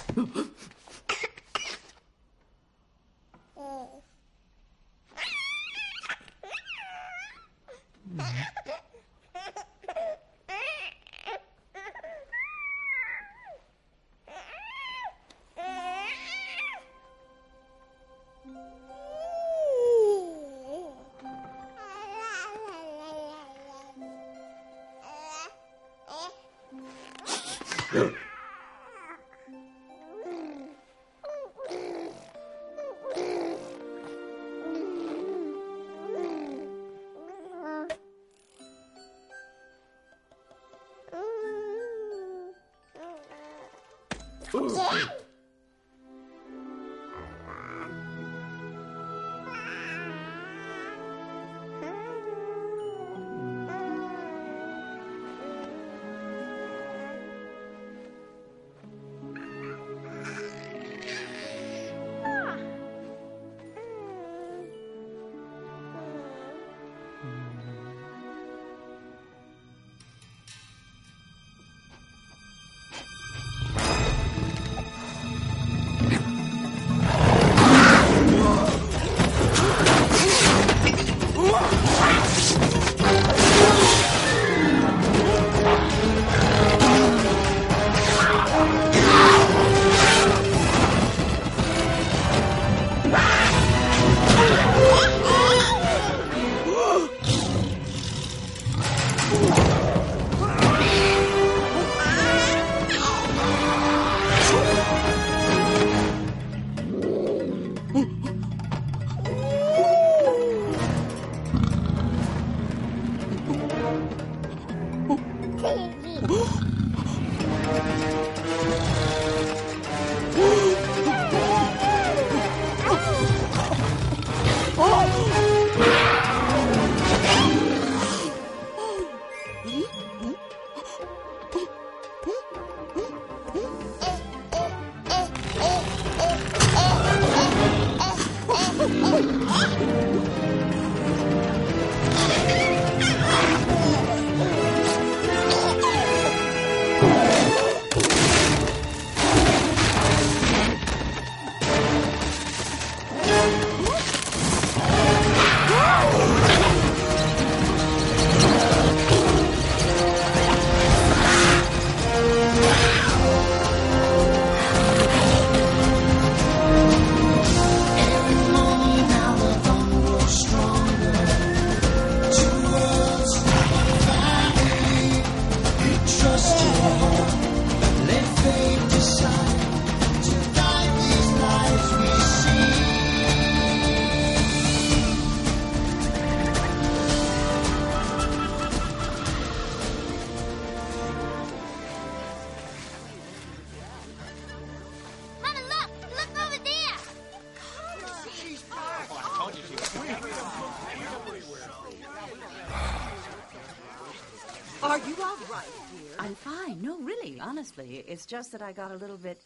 Are you all right, dear? I'm fine. No, really, honestly. It's just that I got a little bit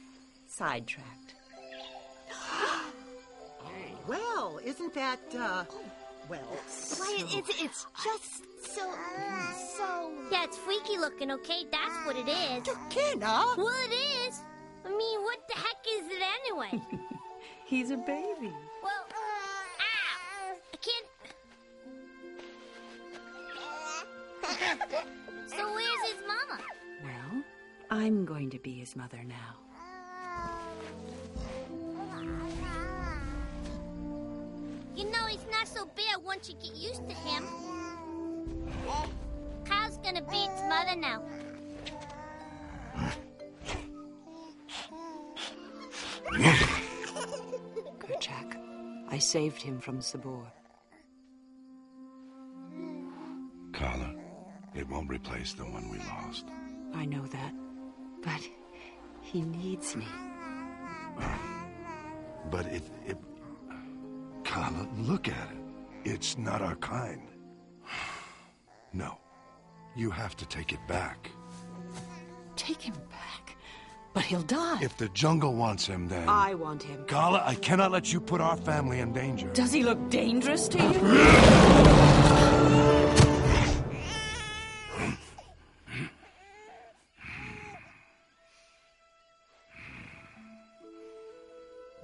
sidetracked. Well, isn't that, well... Why, it's just so... Yeah, it's freaky looking, okay? That's what it is. Kenna! Well, it is. I mean, what the heck is it anyway? He's a baby. Well, ow! I can't... So where's his mama? Well, I'm going to be his mother now. You know, he's not so bad once you get used to him. Kyle's gonna be its mother now. Kerchak, I saved him from Sabor. Carla, it won't replace the one we lost. I know that, but he needs me. But it... Carla, look at it. It's not our kind. No. You have to take it back. Take him back? But he'll die. If the jungle wants him, then... I want him. Carla, I cannot let you put our family in danger. Does he look dangerous to you?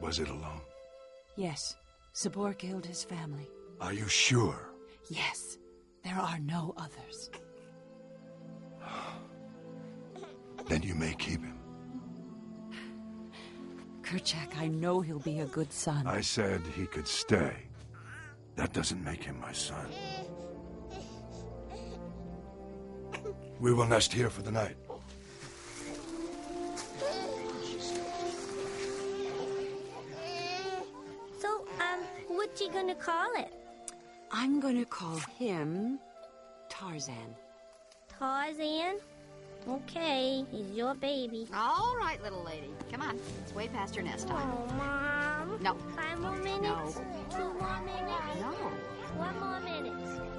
Was it alone? Yes, Sabor killed his family. Are you sure? Yes, there are no others. Then you may keep him. Kerchak, I know he'll be a good son. I said he could stay. That doesn't make him my son. We will nest here for the night. So, what you gonna call it? I'm gonna call him Tarzan. Tarzan? Okay, he's your baby. All right, little lady. Come on. It's way past your nest time. Oh, Mom. No. 5 more minutes? No. 2 more minutes? No. 1 more minute.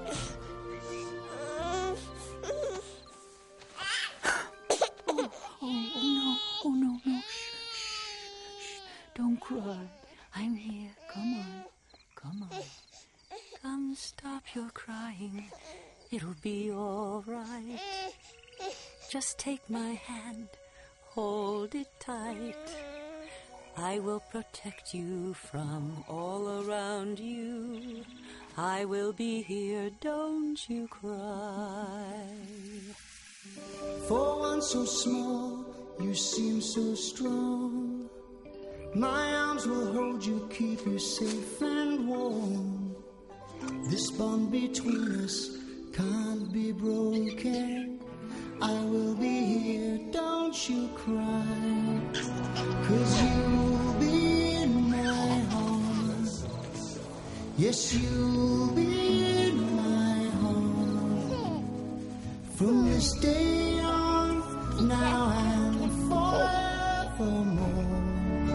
Oh no. Shh. Don't cry. I'm here. Come on. Come, stop your crying. It'll be all right. Just take my hand. Hold it tight. I will protect you from all around you. I will be here, don't you cry. For one so small, you seem so strong. My arms will hold you, keep you safe and warm. This bond between us can't be broken. I will be here, don't you cry. 'Cause you'll be in my arms. Yes, you'll be in my arms. From this day on, now and forevermore.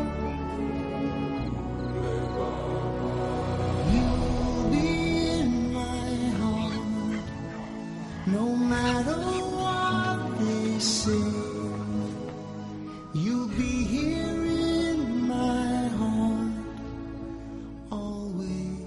You'll be in my heart, no matter what they say. You'll be here in my heart, always.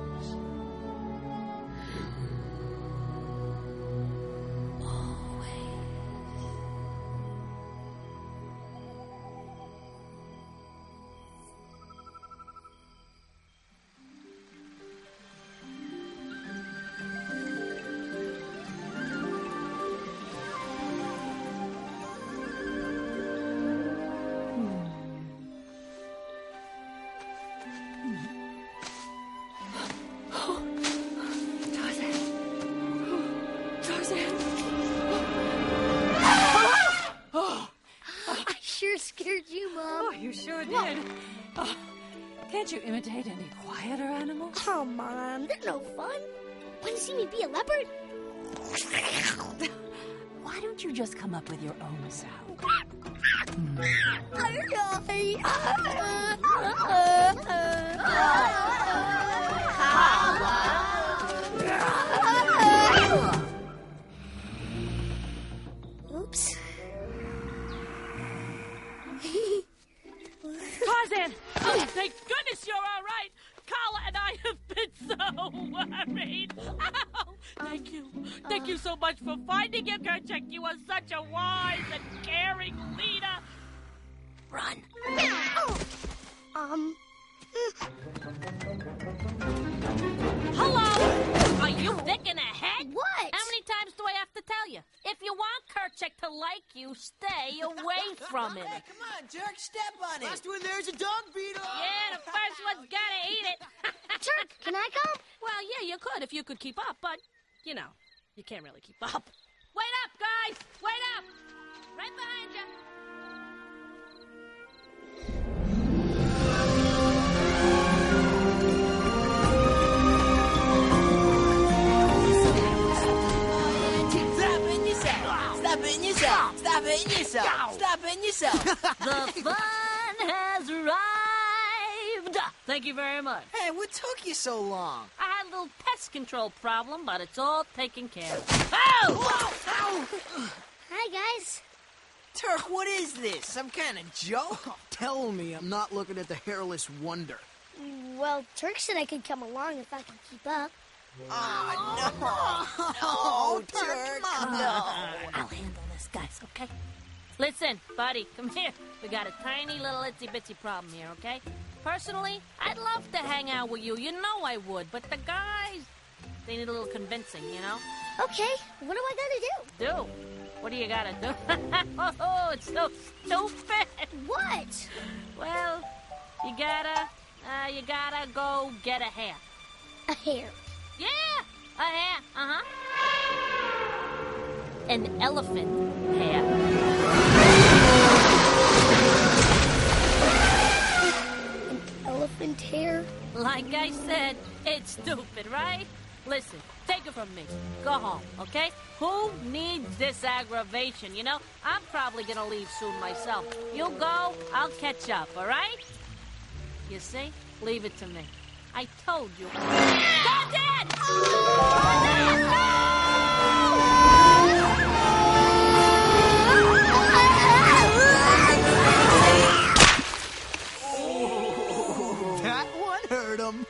Tarzan! I sure scared you, Mom. Oh, you sure did. Oh, can't you imitate any quieter animals? Oh, Mom, they're no fun. Want to see me be a leopard? Why don't you just come up with your own sound? Oops. Tarzan! Oh, thank goodness you're all right! Kala and I have been so worried. Ow! Thank you. Thank you so much for finding him, Kerchak. You are such a wise and caring leader. Run. Hello? Are you thick in the head? What? How many times do I have to tell you? If you want Kerchak to like you, stay away from him. Hey, come on, jerk, step on it. Last one there's a dog beetle. Yeah, the first one's gotta eat it. Turk, can I come? Well, yeah, you could if you could keep up, but, you know, you can't really keep up. Wait up, guys! Wait up! Right behind you. Stop hitting yourself. Stop hitting yourself. The fun has arrived. Thank you very much. Hey, what took you so long? I had a little pest control problem, but it's all taken care of. Oh! Ow! Hi, guys. Turk, what is this? Some kind of joke? Tell me I'm not looking at the hairless wonder. Well, Turk said I could come along if I could keep up. Oh, no. No, Turk, no. I'll handle this, guys, okay? Listen, buddy, come here. We got a tiny little itsy-bitsy problem here, okay? Personally, I'd love to hang out with you. You know I would. But the guys, they need a little convincing, you know? Okay, what do I gotta Do? What do you gotta do? Oh, it's so stupid. do? What? Well, you gotta go get a hair. A hair. Yeah, a hair. Uh-huh. An elephant hair. Elephant hair? Like I said, it's stupid, right? Listen, take it from me. Go home, okay? Who needs this aggravation, you know? I'm probably gonna leave soon myself. You go, I'll catch up, all right? You see? Leave it to me. I told you. Stop it! That one hurt him.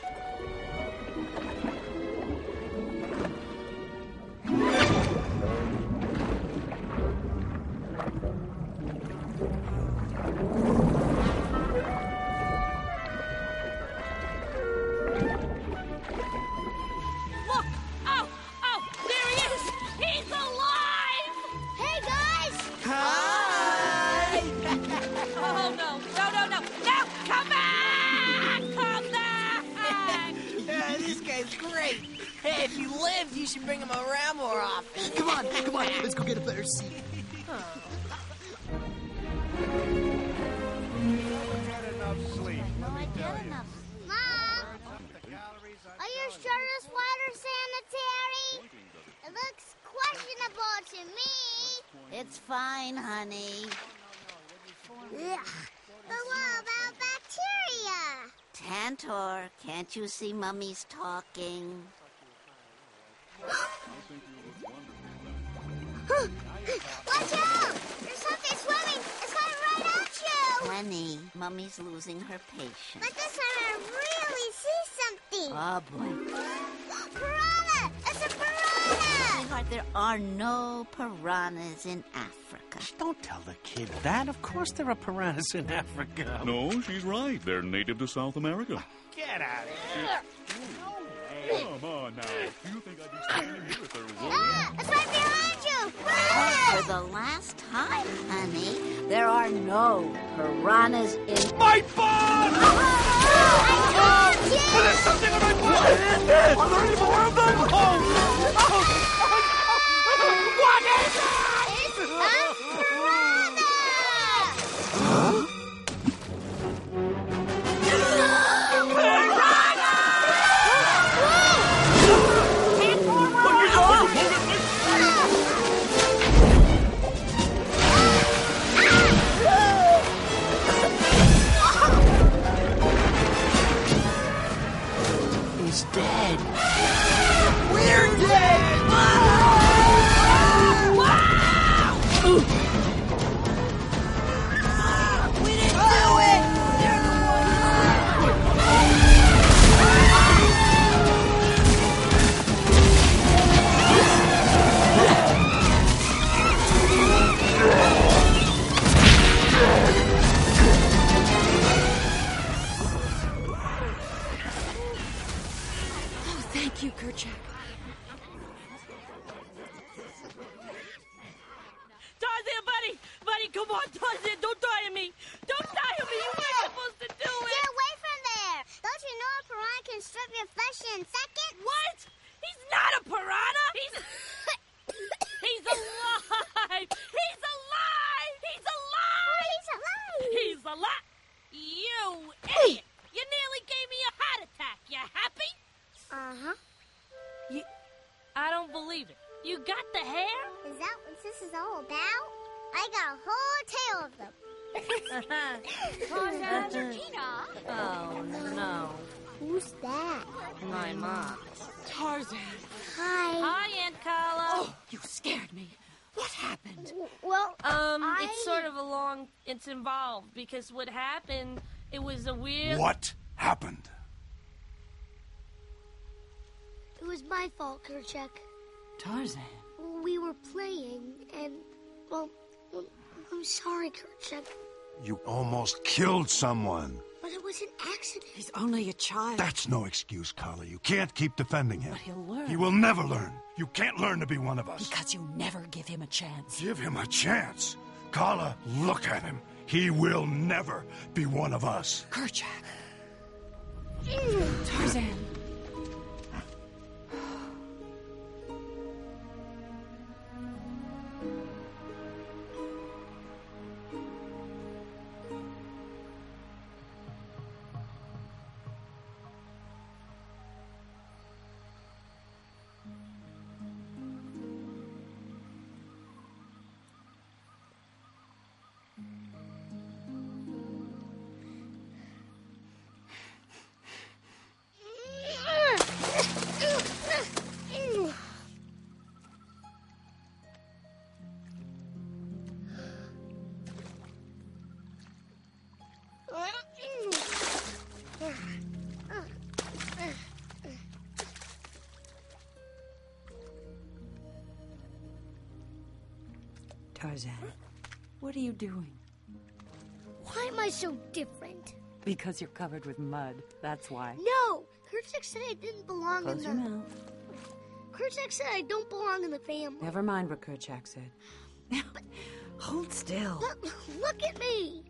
Look! Oh, there he is! He's alive! Hey, guys! Hi! Oh, no! No! Come back! Come back! Yeah, this guy's great. Hey, if you lived, you should bring him around more often. Come on, let's go get a better seat. Get enough sleep, let me tell you. Mom, are your shutters water sanitary? It looks questionable to me. It's fine, honey. Ugh. But what about bacteria? Tantor, can't you see Mummy's talking? Watch out! There's something swimming. It's coming right at you. Honey, Mummy's losing her patience. But this time I really see something. Oh, boy. Piranha! It's a piranha! Sweetheart, there are no piranhas in Africa. Don't tell the kid that. Of course there are piranhas in Africa. No, she's right. They're native to South America. Get out of here. Come on now. You think I'd be standing here if there were? Ah! It's right behind you! For the last time, honey, there are no piranhas in... My butt! There's something on my butt! What is this? Are there any more of them? What is it? It's a piranha! He's dead. We're dead! We didn't do it! They're the Oh, thank you, Kerchak. Tarzan, buddy, come on, Tarzan, don't die on me. Don't die on me. You weren't supposed to do it. Get away from there! Don't you know a piranha can strip your flesh in seconds? What? He's not a piranha. He's alive. He's alive. He's alive. He's alive! He's alive. You idiot. You nearly gave me a heart attack. You happy? Uh-huh. I don't believe it. You got the hair? Is that what this is all about? I got a whole tail of them. Oh, no. Who's that? My mom. Tarzan. Hi. Hi, Aunt Carla. Oh, you scared me. What happened? Well, It's involved because what happened, it was a weird... What happened? it was my fault, Kerchak. Tarzan. We were playing, and, well, I'm sorry, Kerchak. You almost killed someone. But it was an accident. He's only a child. That's no excuse, Kala. You can't keep defending him. But he'll learn. He will never learn. You can't learn to be one of us. Because you never give him a chance. Give him a chance. Kala, look at him. He will never be one of us. Kerchak. Tarzan. Tarzan, what are you doing? Why am I so different? Because you're covered with mud. That's why. No! Kerchak said I didn't belong Close in your the... mouth. Kerchak said I don't belong in the family. Never mind what Kerchak said. But hold still. Look at me!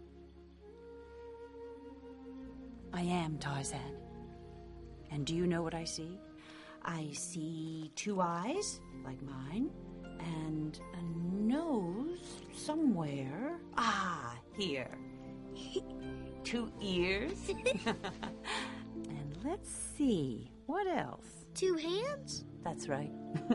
I am Tarzan. And do you know what I see? I see 2 eyes, like mine, and a nose somewhere. Ah, here. 2 ears. And let's see, what else? 2 hands? That's right.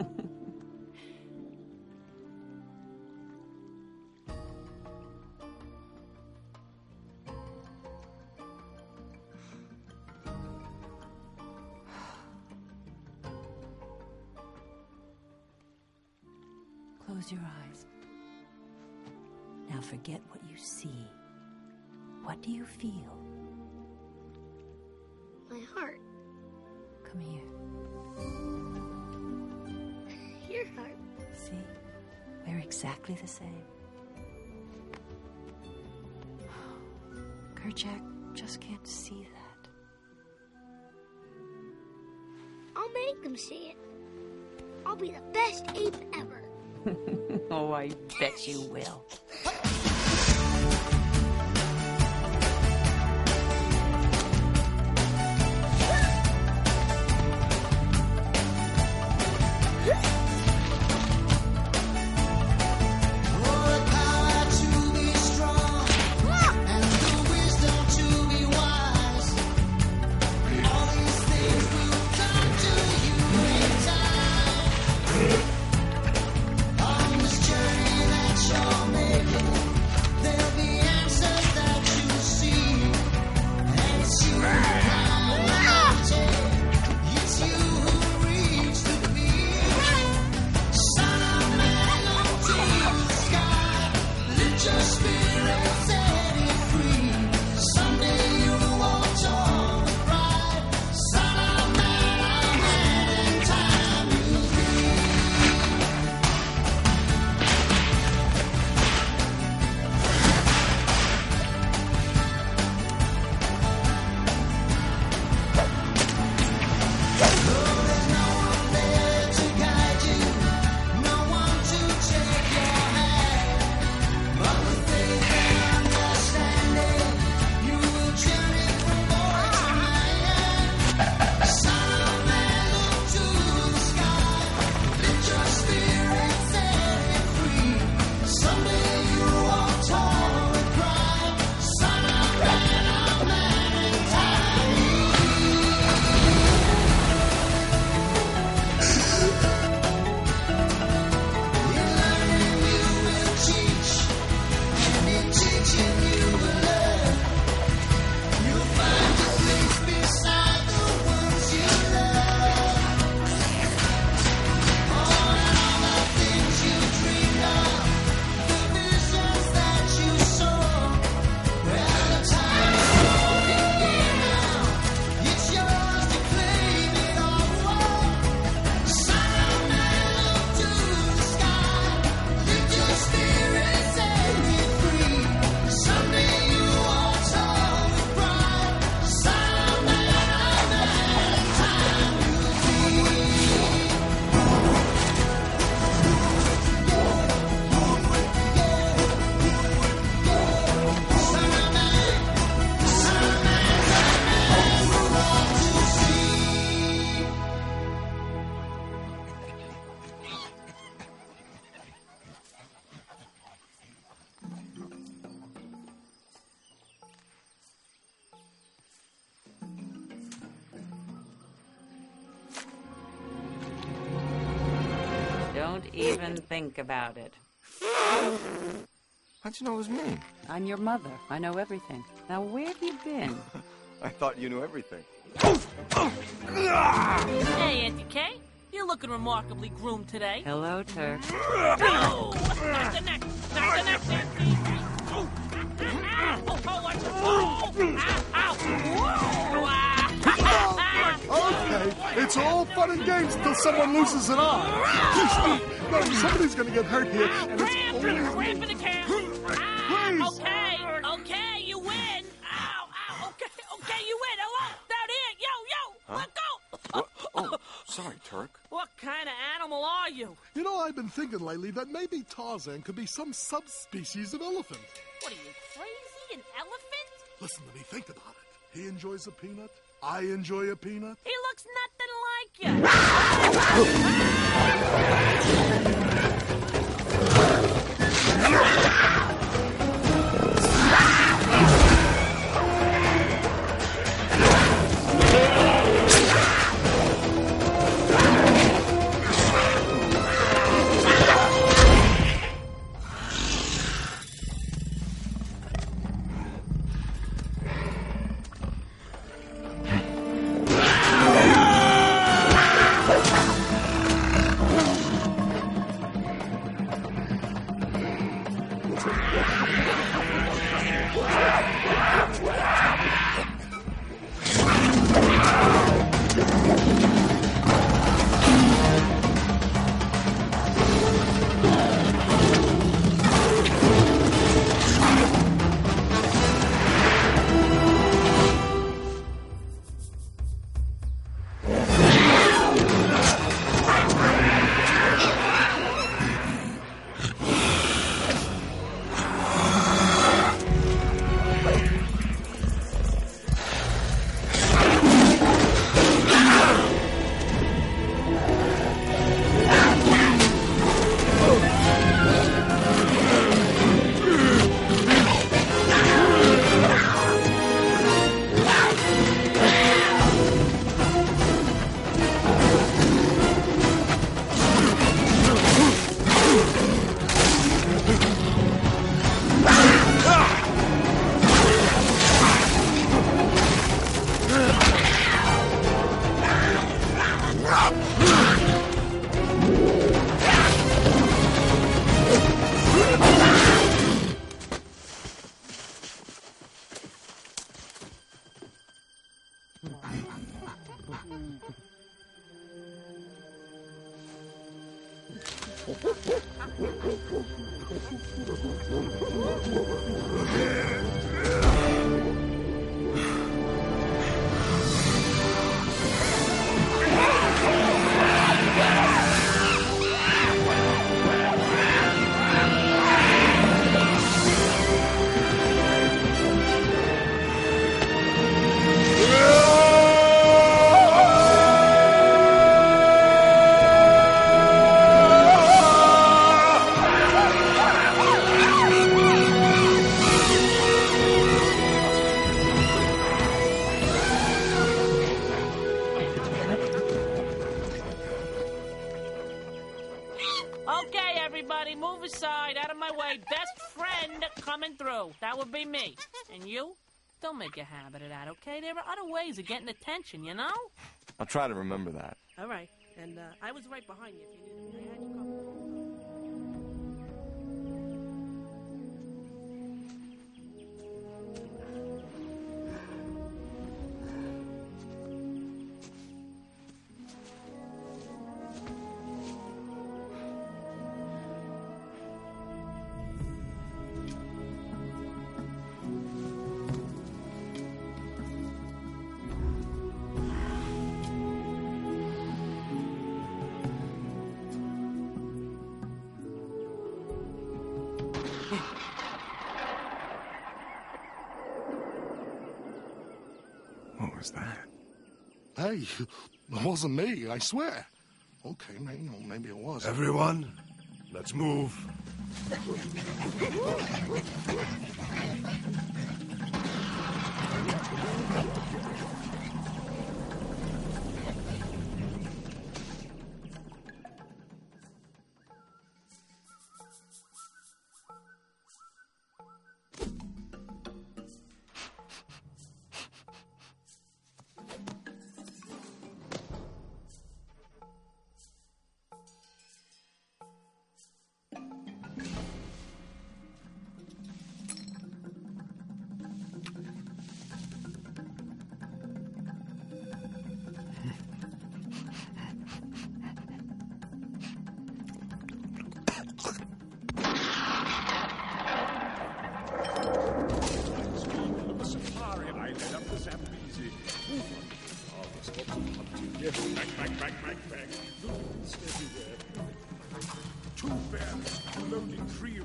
Close your eyes. Now forget what you see. What do you feel? My heart. Come here. Your heart. See? We're exactly the same. Kerchak just can't see that. I'll make them see it. I'll be the best ape ever. Oh, I bet you will. On this journey that you're making. Don't even think about it. How'd you know it was me? I'm your mother. I know everything. Now, where have you been? I thought you knew everything. Hey, Auntie Kay. You're looking remarkably groomed today. Hello, Turk. Oh! Knock the neck! Knock the neck, Nancy! Oh! Watch it! Okay, it's all fun and games until someone loses an eye. No, somebody's gonna get hurt here, and it's only... Cramp in the camp! Please! Okay, you win! Ow, okay, you win! Hello, down here! Yo, let go! What? Oh, sorry, Turk. What kind of animal are you? You know, I've been thinking lately that maybe Tarzan could be some subspecies of elephant. What are you, crazy? An elephant? Listen to me, think about it. He enjoys a peanut. I enjoy a peanut. He looks nothing like you. Don't make a habit of that, okay? There are other ways of getting attention, you know? I'll try to remember that. All right. And I was right behind you if you needed me. I had you covered. What was that? Hey, it wasn't me, I swear. Okay, maybe it was. Everyone, let's move.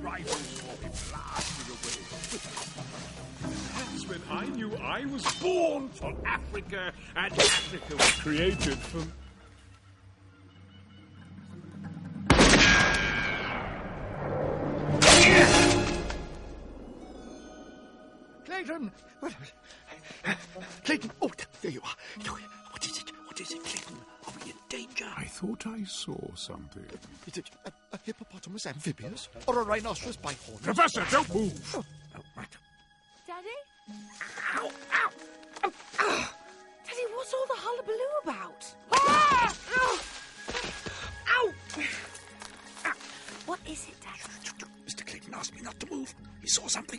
rivals will be blasted away. That's when I knew I was born for Africa, and Africa was created for... Clayton! Clayton! Oh, there you are. What is it? What is it, Clayton? Are we in danger? I thought I saw something. Is it a hippopotamus amphibious? Or a rhinoceros bihorn? Professor, don't move! Oh, right. Daddy? Ow! Ow! Daddy, what's all the hullabaloo about? Ah! Ow! What is it, Daddy? Mr. Clayton asked me not to move. He saw something.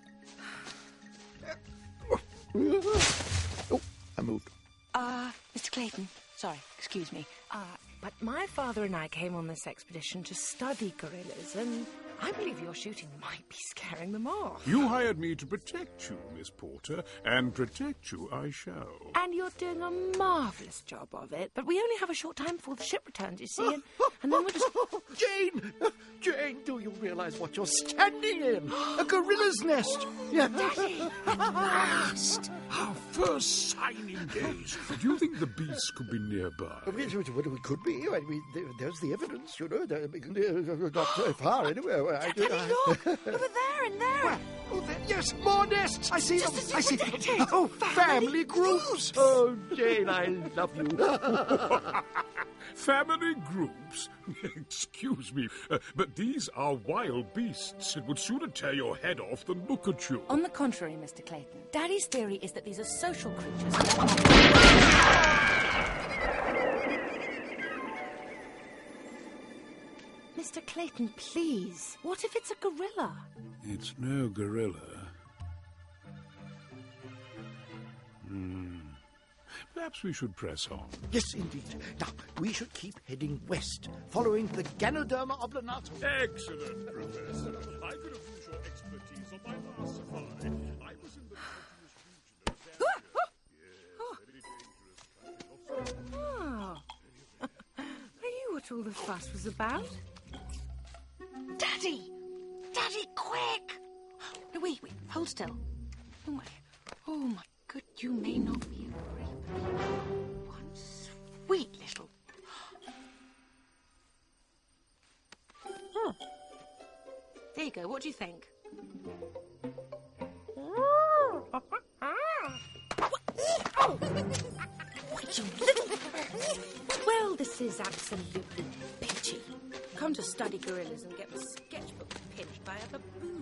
Oh, I moved. Mr. Clayton, sorry, excuse me. But my father and I came on this expedition to study gorillas, and I believe your shooting might be scaring them off. You hired me to protect you, Miss Porter, and protect you I shall. And you're doing a marvellous job of it, but we only have a short time before the ship returns, you see, and then we'll just... Jane! Jane, do you realise what you're standing in? A gorilla's nest! Daddy! Last! Our first signing days. Do you think the beast could be nearby? We could be. I mean, there's the evidence, you know. Not so far, anyway. Daddy, look! Over there and there! Where? Oh, there, yes, more nests! I see them! I see them! Oh, family groups! Oh, Jane, I love you. Family groups? Excuse me, but these are wild beasts. It would sooner tear your head off than look at you. On the contrary, Mr. Clayton, Daddy's theory is that these are social creatures. Mr. Clayton, please. What if it's a gorilla? It's no gorilla. Perhaps we should press on. Yes, indeed. Now, we should keep heading west, following the Ganoderma oblongata. Excellent, Professor. I could have used your expertise on my last safari. I was in the Oh. Are you what all the fuss was about? Daddy! Daddy, quick! No, wait, hold still. Oh my good, you may not be a creep. One sweet little... There you go, what do you think? What, you little... Well, this is absolutely pitchy. Come to study gorillas and get my sketchbook pinched by a baboon.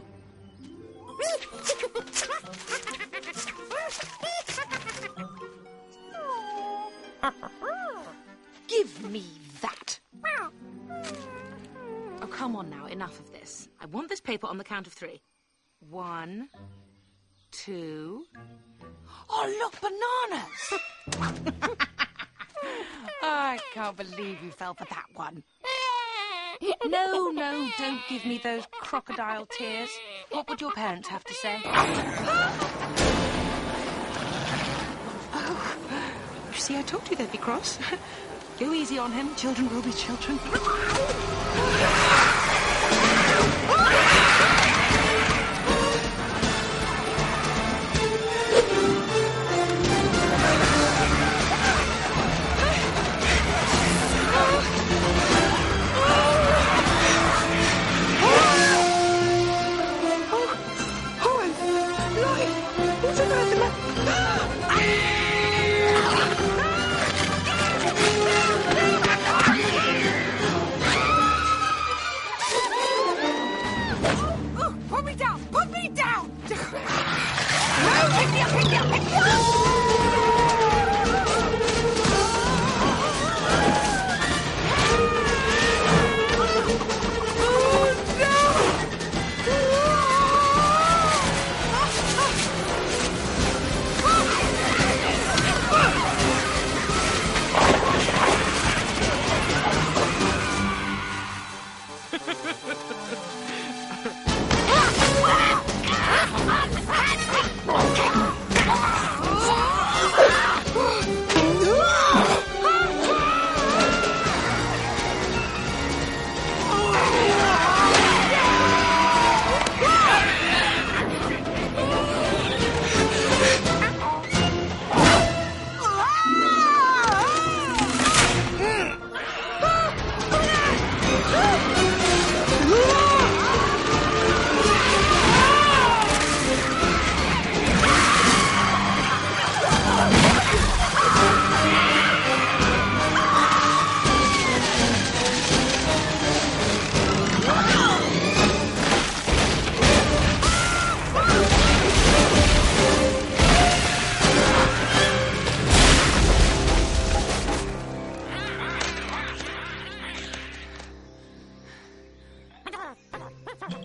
Give me that. Oh, come on now, enough of this. I want this paper on the count of 3. 1, 2... Oh, look, bananas! I can't believe you fell for that one. No, don't give me those crocodile tears. What would your parents have to say? Oh, you see, I told you they'd be cross. Go easy on him. Children will be children.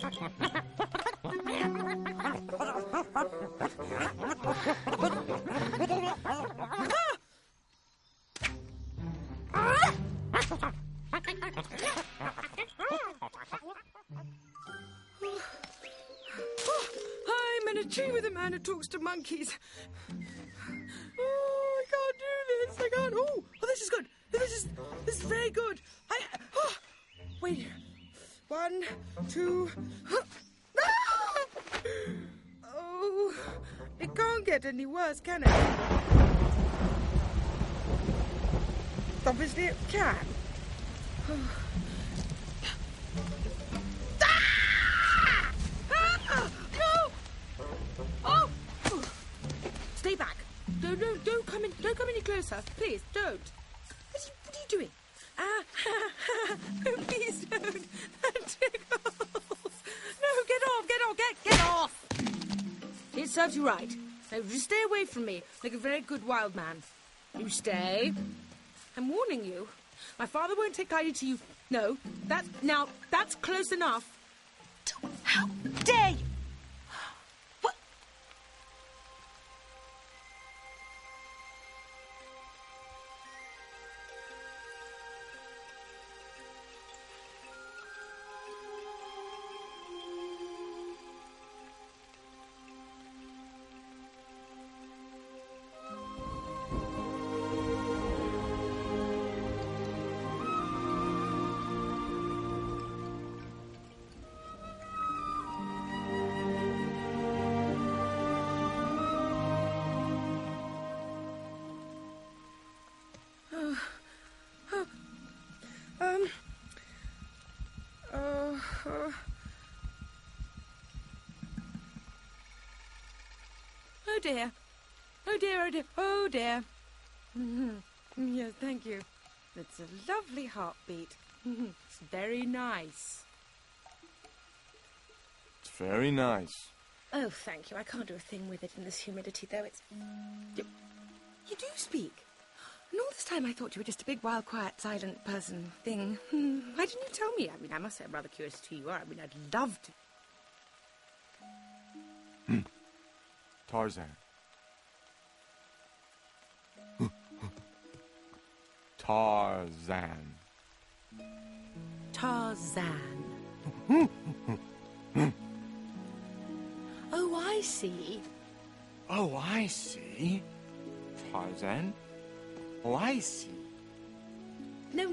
I'm in a tree with a man who talks to monkeys. Oh, I can't do this. I can't. Oh, this is good. This is very good. Wait. 1, 2. Ah! Oh, it can't get any worse, can it? Obviously, it can. No! Oh! Stay back. Don't come in. Don't come any closer. Please, don't. What are you doing? Please don't. That tickles. No, get off. It serves you right. Now, just stay away from me, like a very good wild man. You stay. I'm warning you. My father won't take kindly to you. No, that's close enough. How dare you? What? Oh dear. Oh dear, oh dear, oh dear. Yes, thank you. It's a lovely heartbeat. It's very nice. It's very nice. Oh, thank you. I can't do a thing with it in this humidity, though. It's... You do speak. And all this time I thought you were just a big, wild, quiet, silent person thing. Why didn't you tell me? I mean, I must say I'm rather curious as to who you are. I mean, I'd love to... Tarzan. Tarzan. Tarzan. Oh, I see. Oh, I see. Tarzan. Oh, I see. No.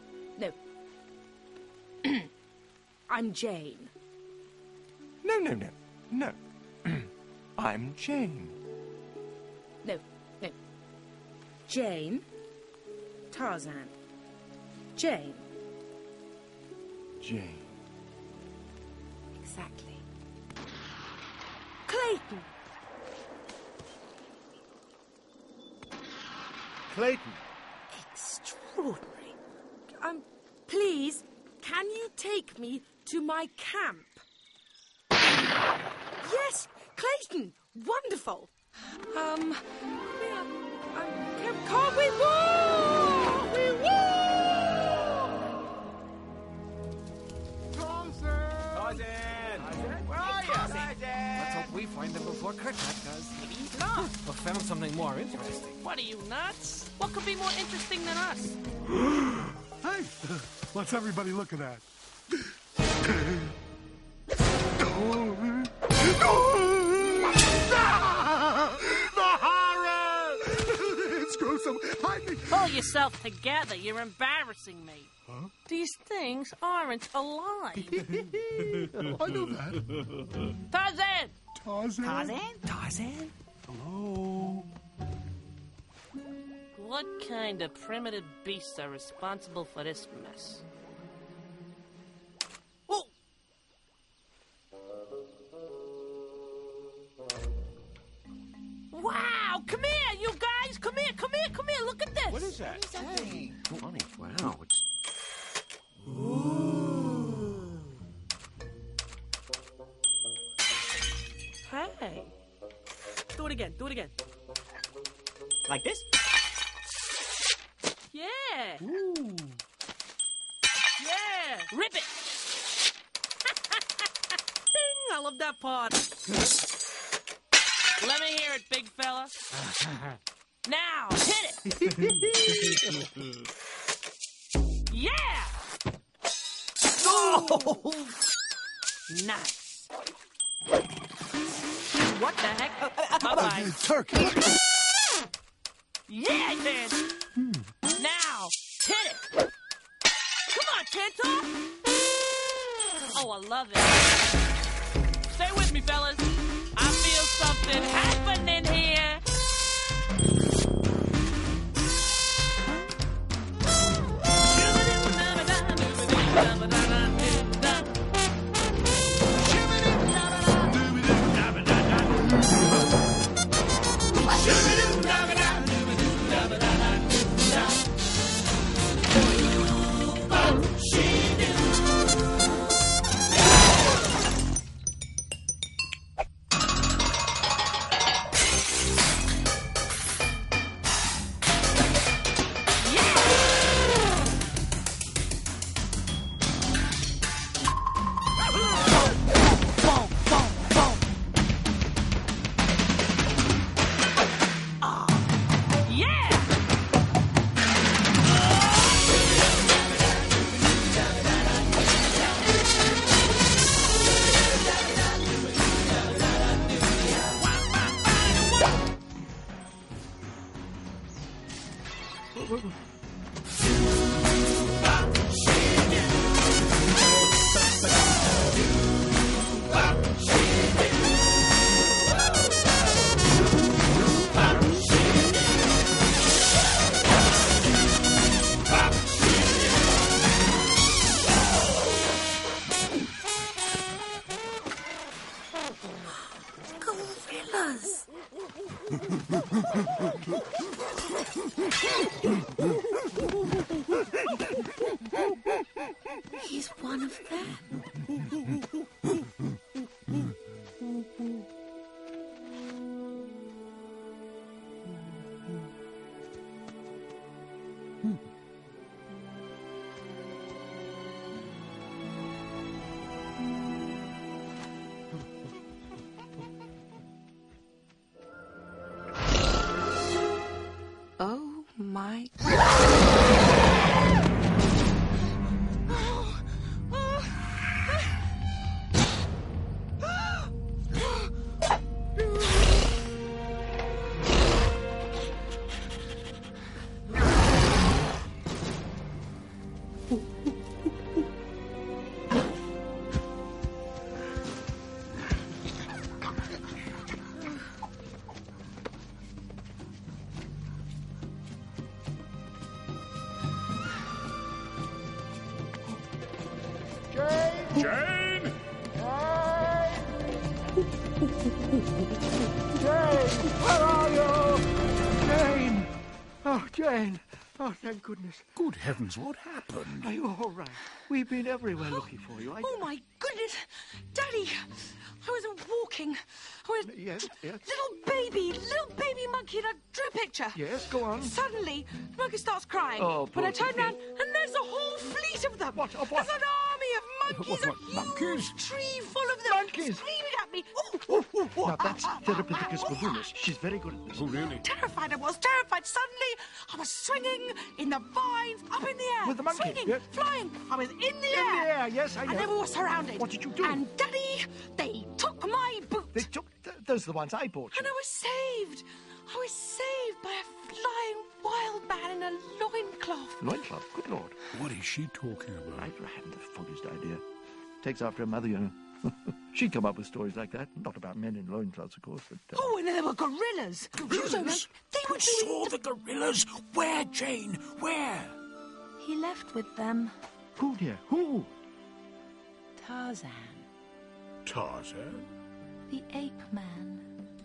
I'm Jane. No. I'm Jane. No. Jane. Tarzan. Jane. Exactly. Clayton. Extraordinary. Please, can you take me to my camp? Yes, Clayton. Wonderful. Can't we walk? We walk! Tarzan! Where are you? Let's hope we find them before Kerchak does. Maybe not. Or found something more interesting. What are you, nuts? What could be more interesting than us? Hey, what's everybody looking at? The horror! It's gruesome. Hide me. Pull yourself together. You're embarrassing me. Huh? These things aren't alive. I know that. Tarzan? Hello? What kind of primitive beasts are responsible for this mess? Oh! Wow! Come here, you guys! Come here! Look at this! What is that? Hey, funny. Wow. Ooh. Hey. Do it again. Like this? Yeah. Ooh. Yeah. Rip it. I love that part. Let me hear it, big fella. Now, hit it. Yeah! Oh! Nice. What the heck? Bye-bye. Turkey. Yeah, I did. Now, hit it. Come on, Tinto. Oh, I love it. Stay with me, fellas. I feel something happening here. Gorillas. He's one of them. Oh my. Jane! Jane! Where are you? Jane! Oh, Jane. Oh, thank goodness. Good heavens, what happened? Are you all right? We've been everywhere looking for you. Oh, my goodness. Daddy, I was walking. I was... Yes, yes. Little baby monkey in a drew picture. Yes, go on. Suddenly, the monkey starts crying. Oh, When I poor turn around, and there's a whole fleet of them. What? Of There's what? an army of monkeys, What, a monkeys? huge tree full of them. Monkeys? Screaming at me. Now, that's Therapithecus baboonus. She's very good at this. Oh, really? Terrified I was, terrified. Suddenly, I was swinging in the vines, up in the air. With the monkey, Swinging, yes. flying. I was in the In the air, yes, I know. And they were surrounded. What did you do? And, Daddy, they took my boot. They took... those are the ones I bought you. And I was saved. I was saved by a flying wild man in a loincloth. Loincloth? Good Lord. What is she talking about? I hadn't the foggiest idea. Takes after her mother, you know. She'd come up with stories like that. Not about men in loincloths, of course, but... Oh, and there were gorillas. Gorillas? They were You saw the gorillas? Where, Jane? Where? He left with them. Who, dear? Who? Tarzan, Tarzan? the ape man.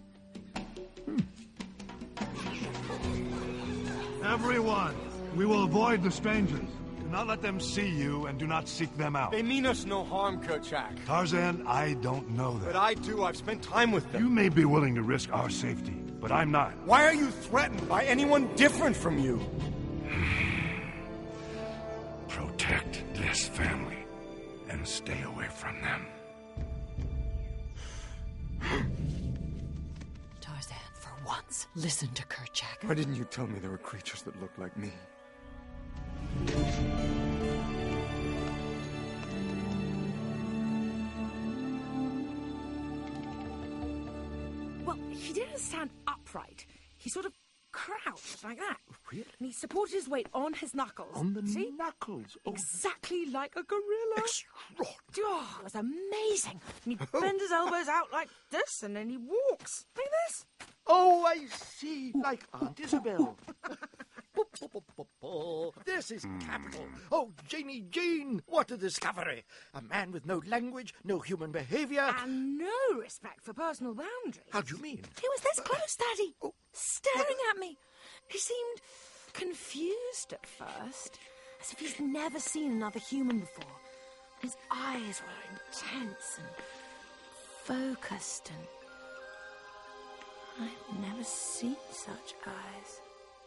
Everyone, we will avoid the strangers. Do not let them see you, and do not seek them out. They mean us no harm, Kerchak. Tarzan, I don't know that. But I do. I've spent time with them. You may be willing to risk our safety, but I'm not. Why are you threatened by anyone different from you? Protect this family and stay away from them. once listen to Kerchak. Why didn't you tell me there were creatures that looked like me? Well, he didn't stand upright. He sort of crouched like that. Really? And he supported his weight on his knuckles. On the See? knuckles? Oh. Exactly like a gorilla. Extraordinary. Oh, it was amazing. And he bends his elbows out like this, and then he walks like this. Oh, I see. Like Aunt Isabel. This is capital. Oh, Janie Jean, what a discovery. A man with no language, no human behavior. And no respect for personal boundaries. How do you mean? He was this close, Daddy. Staring at me. He seemed confused at first, as if he's never seen another human before. His eyes were intense and focused, and I've never seen such eyes.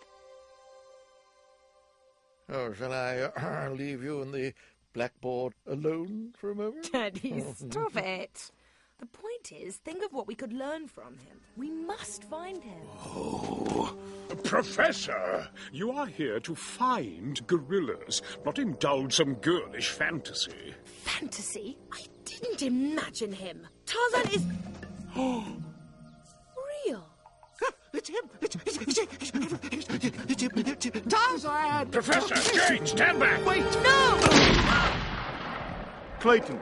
Oh, shall I leave you and the blackboard alone for a moment? Daddy, stop it. The point is, think of what we could learn from him. We must find him. Oh, Professor, you are here to find gorillas, not indulge some girlish fantasy. Fantasy? I didn't imagine him. Tarzan is... real. It's him. It's him. Tarzan! Professor, Jane, stand back! Wait! No! Clayton.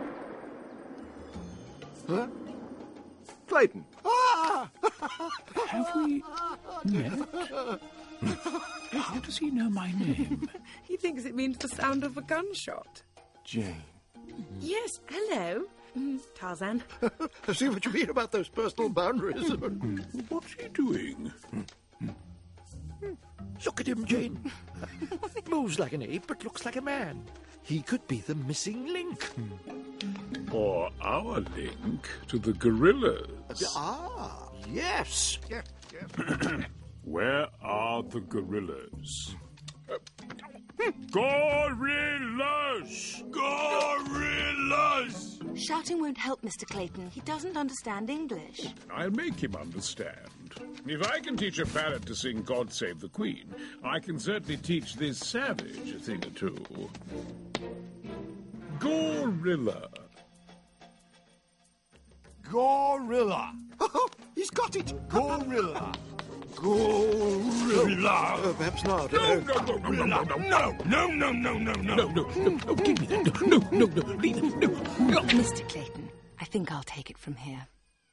Huh? Clayton. Ah! Have we met? How does he know my name? He thinks it means the sound of a gunshot. Jane. Yes, hello. Tarzan. I see what you mean about those personal boundaries. What's he doing? Look at him, Jane. Moves like an ape, but looks like a man. He could be the missing link. Or our link to the gorillas. Yes. Where are the gorillas? Gorillas! Gorillas! Shouting won't help, Mr. Clayton. He doesn't understand English. I'll make him understand. If I can teach a parrot to sing God Save the Queen, I can certainly teach this savage a thing or two. Gorilla. Gorilla. Oh, he's got it. Gorilla. Gorilla. Perhaps not. No, give me that. No, leave it. No. Mr. Clayton, I think I'll take it from here.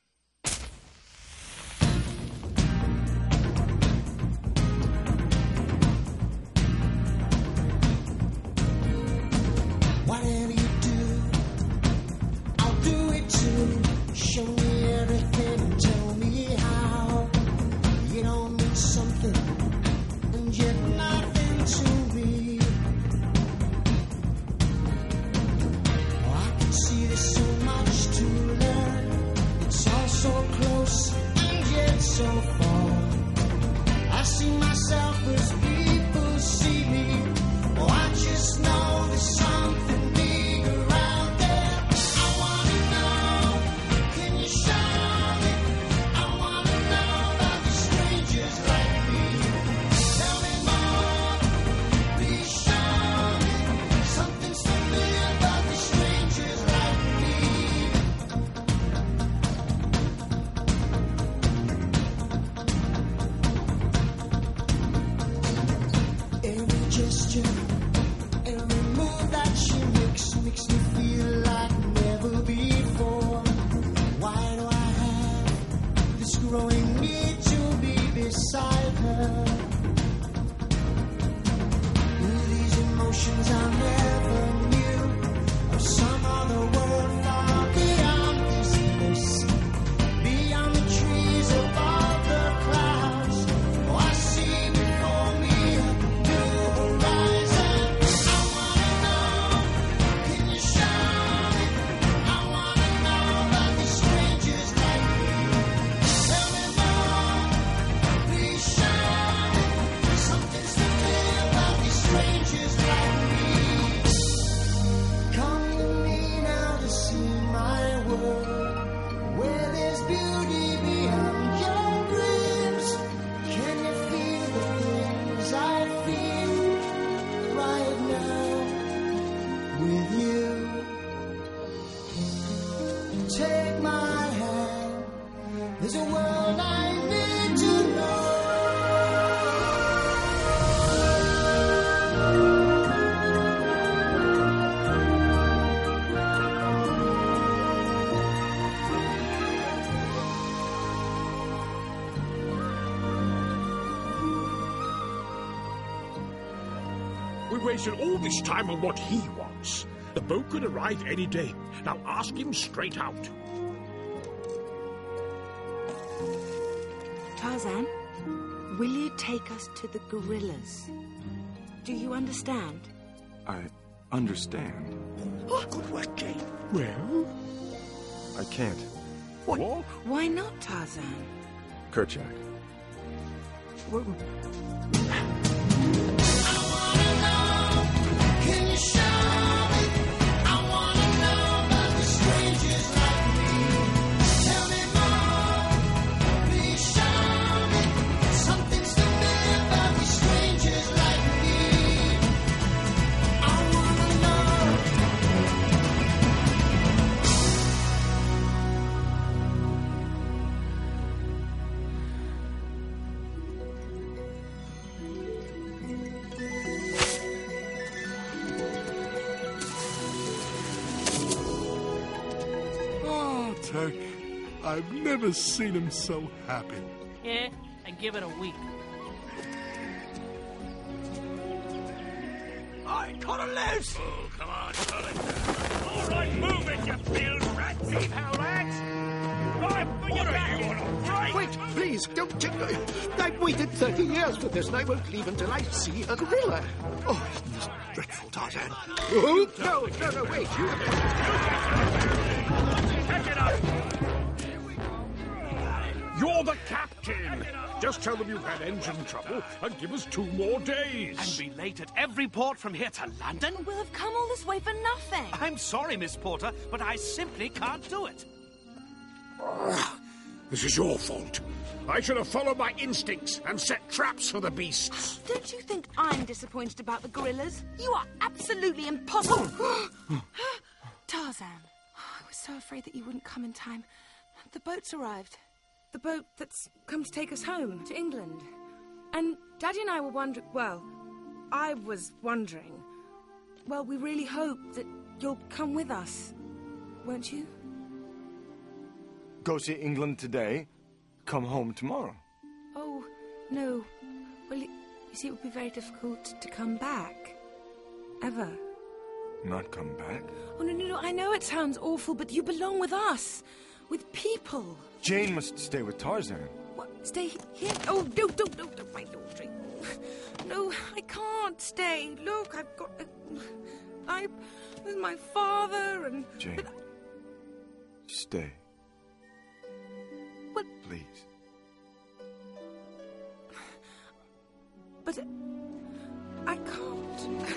Whatever you do, I'll do it too. Show me everything and tell me how. You don't mean something, and yet nothing to me. Oh, I can see there's so much to learn. It's all so close and yet so far. I see myself as people see me. Oh, I just know there's something bigger out there. I wanna know, can you show me? I wanna know about the strangers like me. Tell me more, please show me. Something's familiar about the strangers like me. There's a world I need to know. We wasted all this time on what he wants. The boat could arrive any day. Now ask him straight out. Tarzan, will you take us to the gorillas? Do you understand? I understand. Oh, good work, Jane. Well? I can't. What? Why not, Tarzan? Kerchak. Can you show me? I wanna know about the strangers like me. Tell me more, please show me. Something's familiar about the strangers like me. I wanna know. Oh, Turk. I've never seen him so happy. Yeah, and give it a week. I cut her loose! Oh, come on, pull it down. All right, move it, you field rat. See how, lads? Right, put your back in. Wait, please, don't take... I've waited 30 years for this, and I won't leave until I see a gorilla. Oh, isn't this dreadful, Tarzan? Oh, no, wait. Catch it up. You're the captain. Just tell them you've had engine trouble and give us 2 more days. And be late at every port from here to London? We'll have come all this way for nothing. I'm sorry, Miss Porter, but I simply can't do it. This is your fault. I should have followed my instincts and set traps for the beasts. Don't you think I'm disappointed about the gorillas? You are absolutely impossible. Tarzan, I was so afraid that you wouldn't come in time. The boat's arrived. The boat that's come to take us home to England. And Daddy and I were wondering... Well, I was wondering... Well, we really hope that you'll come with us. Won't you? Go see England today, come home tomorrow. Oh, no. Well, you see, it would be very difficult to come back. Ever. Not come back? Oh, no, I know it sounds awful, but you belong with us. With people. Jane must stay with Tarzan. What? Stay here? Oh, don't, my daughter. No, I can't stay. Look, I've got... There's my father and... Jane, stay. What? Please. But I can't.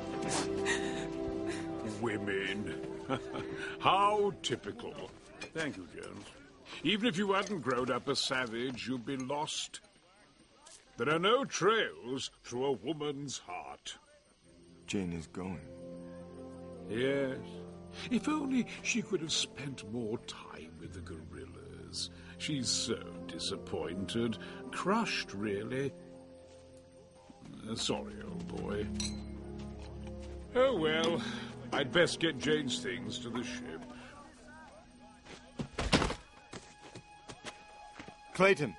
Women. How typical. Thank you, Jones. Even if you hadn't grown up a savage, you'd be lost. There are no trails through a woman's heart. Jane is going. Yes. If only she could have spent more time with the gorillas. She's so disappointed. Crushed, really. Sorry, old boy. Oh, well. I'd best get Jane's things to the ship. Clayton.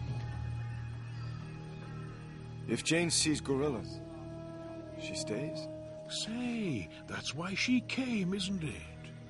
If Jane sees gorillas, she stays? Say, that's why she came, isn't it?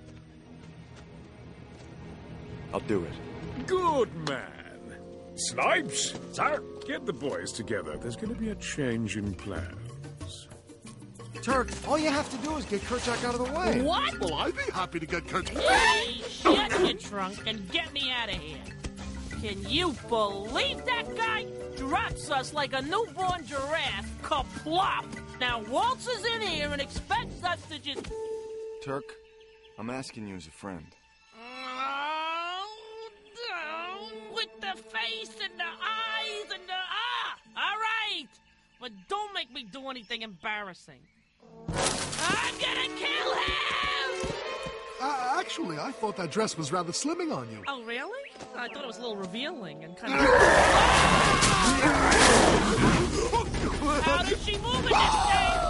I'll do it. Good man. Snipes, sir, get the boys together. There's going to be a change in plans. Turk, all you have to do is get Kerchak out of the way. What? Well, I'd be happy to get Kerchak. Hey, shut your trunk and get me out of here. Can you believe that guy? Drops us like a newborn giraffe. Kaplop! Now waltzes in here and expects us to just... Turk, I'm asking you as a friend. With the face and the eyes and the... all right! But don't make me do anything embarrassing. I'm gonna kill him! Actually, I thought that dress was rather slimming on you. Oh, really? I thought it was a little revealing and kind of... How does she move in this thing?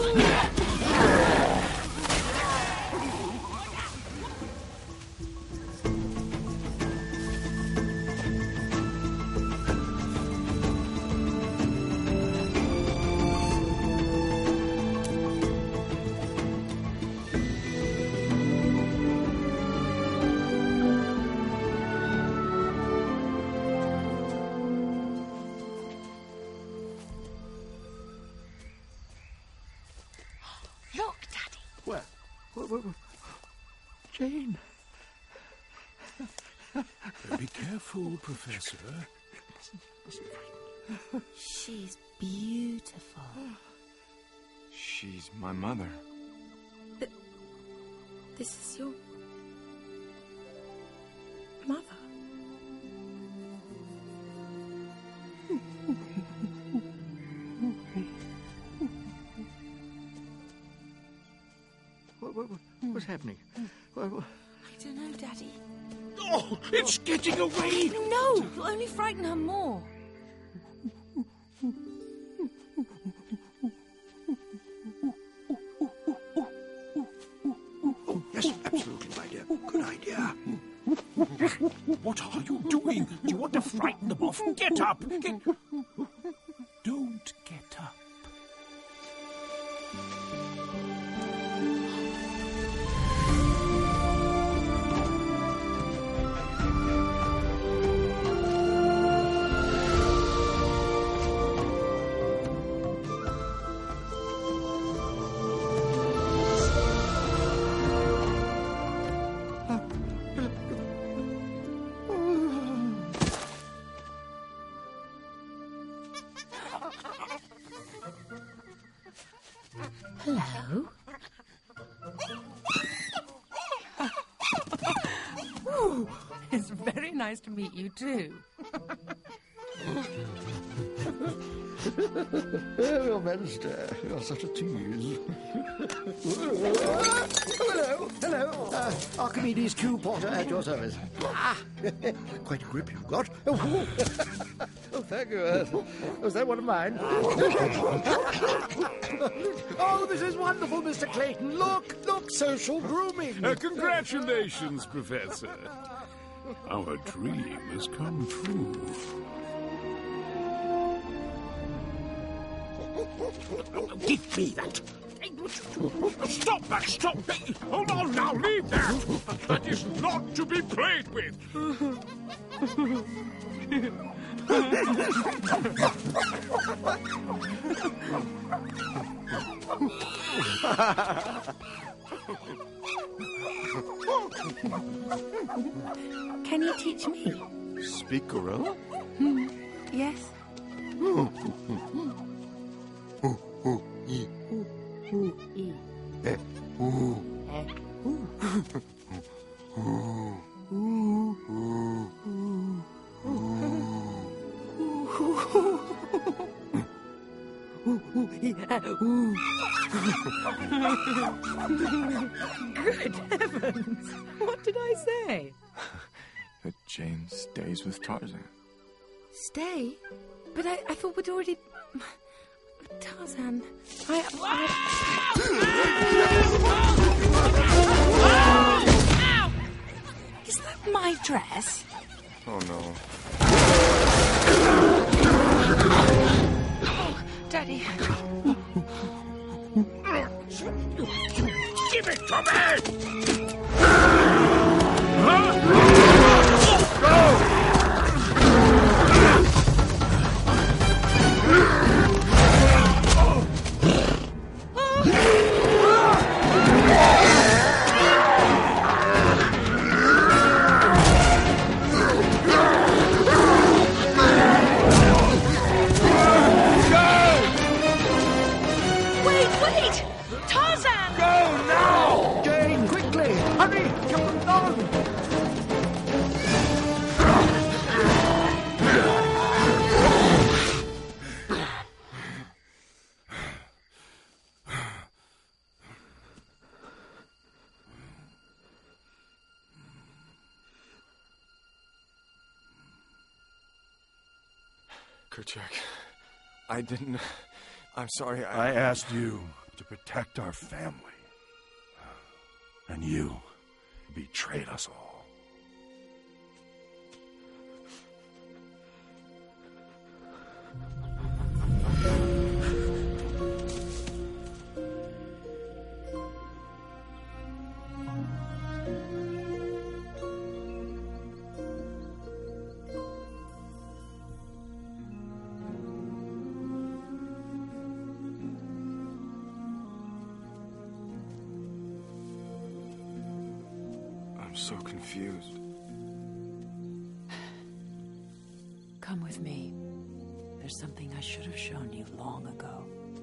Jane. Be careful, Professor. She's beautiful. She's my mother. This is your mother. What's happening? I don't know, Daddy. Oh, it's getting away! No, you'll only frighten her more. Yes, absolutely, my dear. Good idea. What are you doing? Do you want to frighten them off? Get up! Don't get up. Hello. Ooh, it's very nice to meet you too. Oh, Master, you're such a tease. Hello. Archimedes Q. Potter at your service. Quite a grip you've got. Oh, thank you. Was that one of mine? Oh, this is wonderful, Mr. Clayton. Look, social grooming. Congratulations, Professor. Our dream has come true. Give me that. Stop that! Stop! Hold on now! Leave that! That is not to be played with! Can you teach me? Speak gorilla? Yes. Good heavens! What did I say? That Jane stays with Tarzan. Stay? But I thought we'd already... Tarzan, Ow! Is that my dress? Oh, no. Oh, Daddy. Give it to me! Kerchak, I didn't... I'm sorry, I asked you to protect our family. And you betrayed us all. I'm so confused. Come with me. There's something I should have shown you long ago.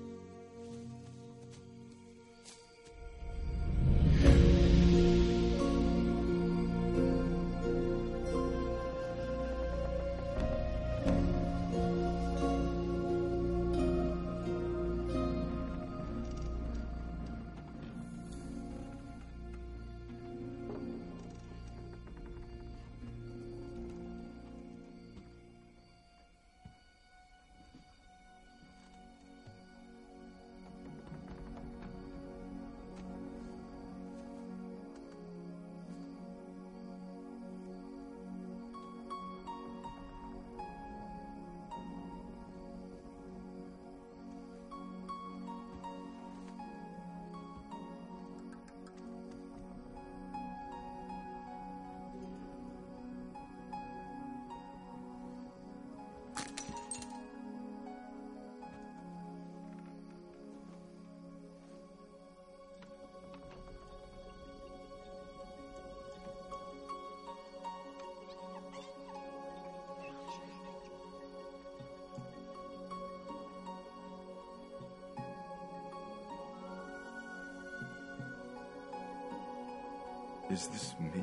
Is this me?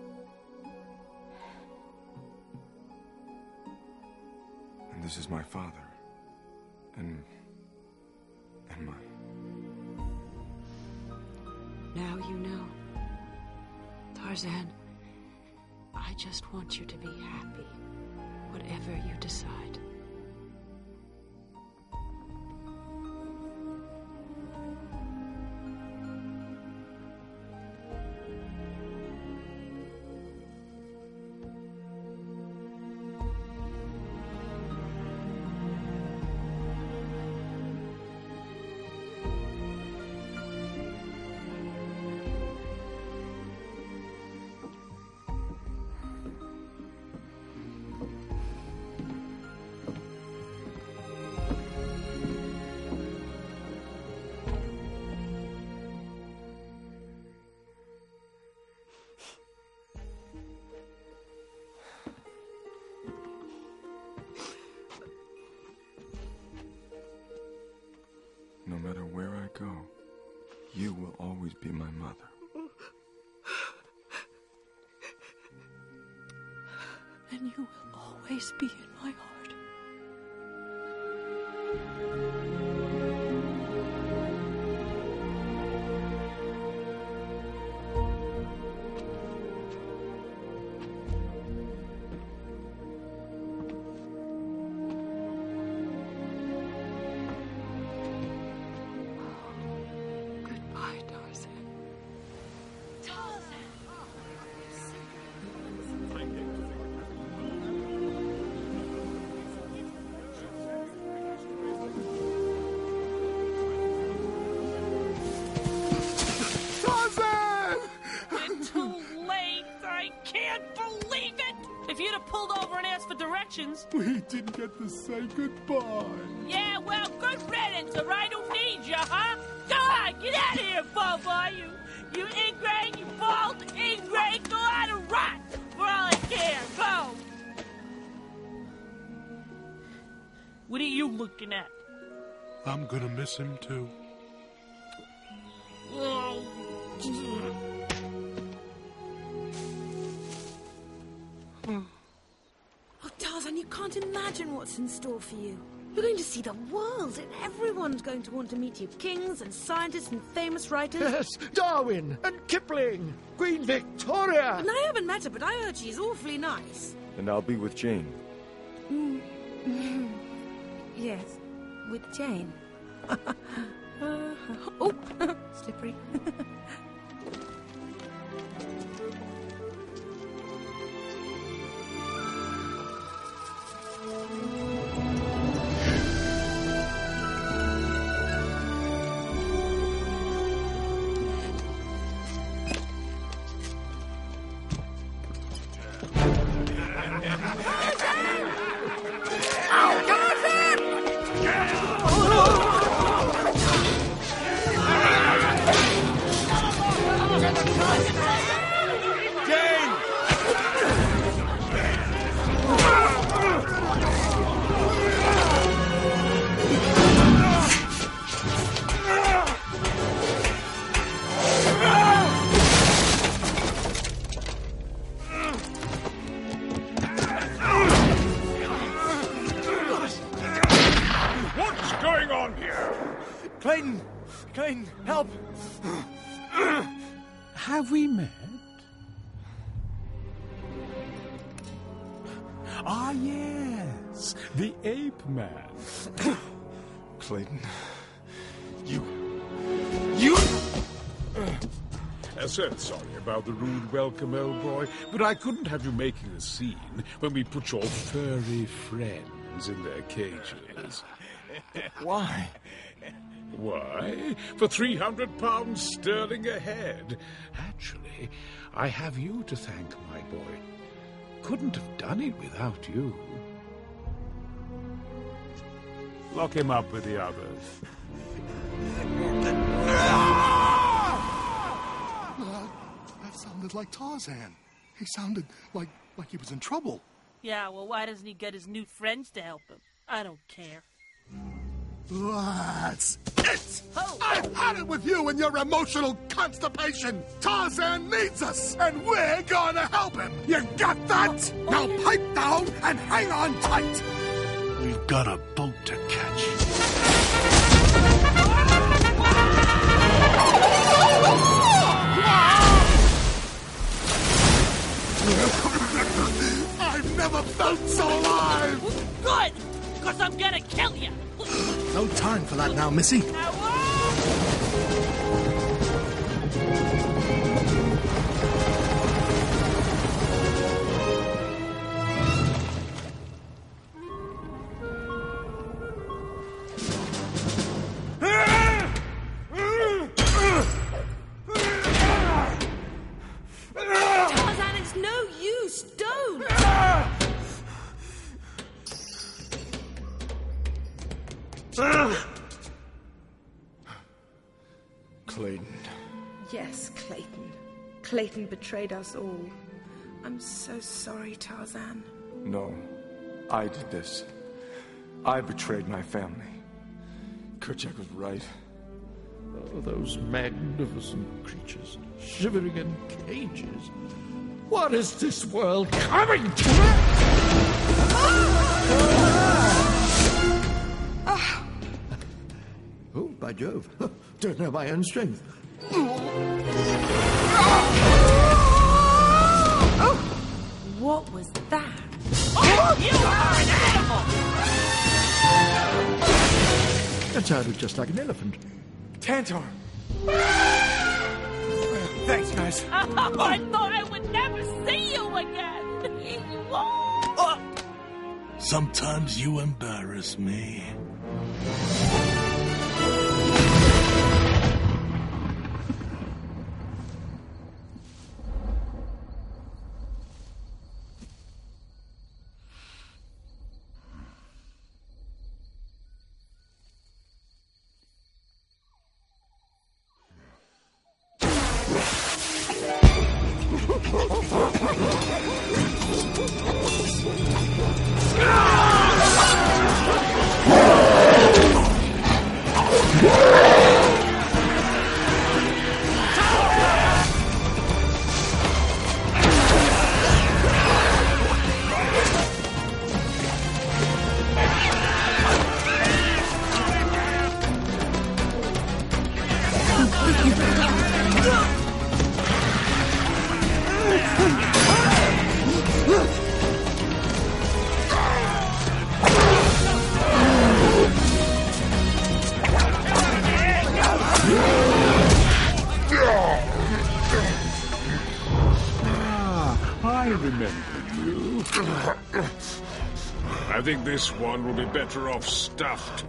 And this is my father. And my... Now you know. Tarzan, I just want you to be happy, whatever you decide. No matter where I go, you will always be my mother. And you will always be in my heart. Goodbye, Tarzan. It's too late. I can't believe it. If you'd have pulled over and asked for directions. We didn't get to say goodbye. Yeah, well, good riddance, all right? Who needs you, huh? Go on, get out of here, Bobo. You ingrate, you bald ingrate. Go out and rot for all I care. Go. What are you looking at? I'm gonna miss him too. Oh. Oh, Tarzan, you can't imagine what's in store for you. You're going to see the world, and everyone's going to want to meet you. Kings and scientists and famous writers. Yes, Darwin and Kipling, Queen Victoria. And I haven't met her, but I heard she's awfully nice. And I'll be with Jane. Yes, with Jane. Oh, slippery. Clayton, help! Have we met? Ah, yes, the ape man. Clayton, you... So sorry about the rude welcome, old boy, but I couldn't have you making a scene when we put your furry friends in their cages. Why? Why? For £300 sterling a head. Actually, I have you to thank, my boy. Couldn't have done it without you. Lock him up with the others. That sounded like Tarzan. He sounded like he was in trouble. Yeah, well, why doesn't he get his new friends to help him? I don't care. That's it! I've had it with you and your emotional constipation! Tarzan needs us, and we're gonna help him! You got that? Now pipe down and hang on tight! We've got a boat to catch. I've never felt so alive! Good! Because I'm gonna kill you! No time for that now, Missy. Tarzan, it's no use. Don't! Clayton. Yes, Clayton. Clayton betrayed us all. I'm so sorry, Tarzan. No, I did this. I betrayed my family. Kerchak was right. Oh, those magnificent creatures shivering in cages. What is this world coming to? Oh, by Jove. Don't know my own strength. What was that? Oh, you are an animal! That sounded just like an elephant. Tantor! Thanks, guys. Oh, I thought I would never see you again! Sometimes you embarrass me. I think this one will be better off stuffed.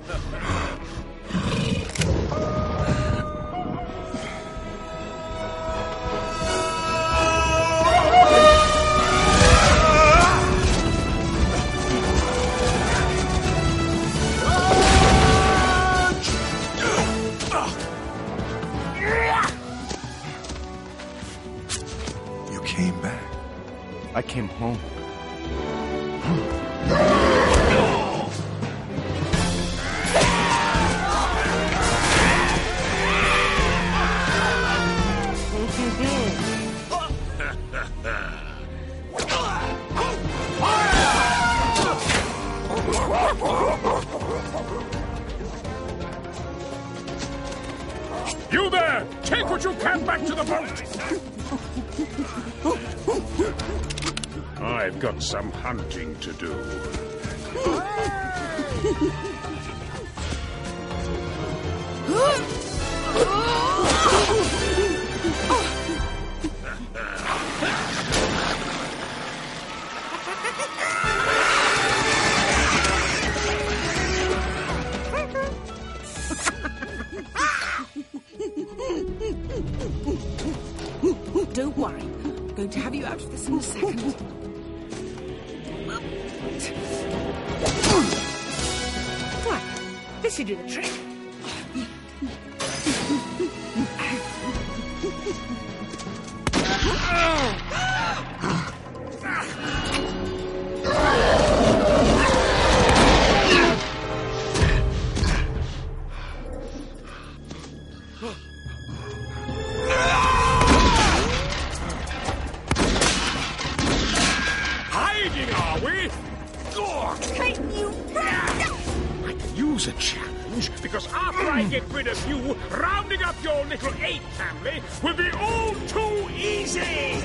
You came back. I came home. You there! Take what you can back to the boat! I've got some hunting to do. Don't worry. I'm going to have you out of this in a second. Right. This should do the trick. Hiding, are we? Can you? I can use a challenge, because after I get rid of you, rounding up your little ape family will be all too easy!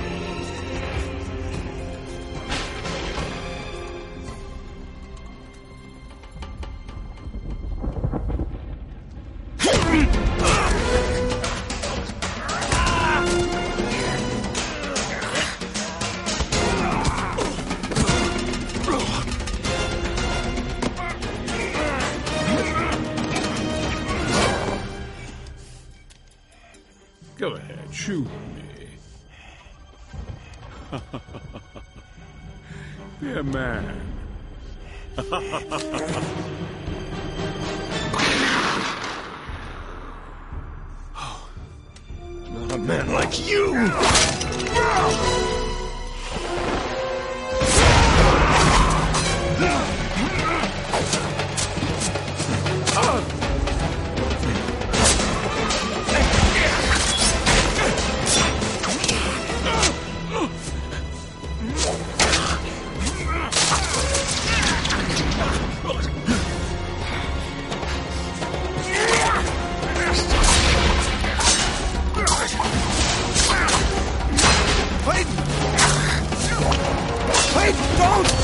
Go ahead, shoot me. Be a man. Not a man like you! Wait, don't!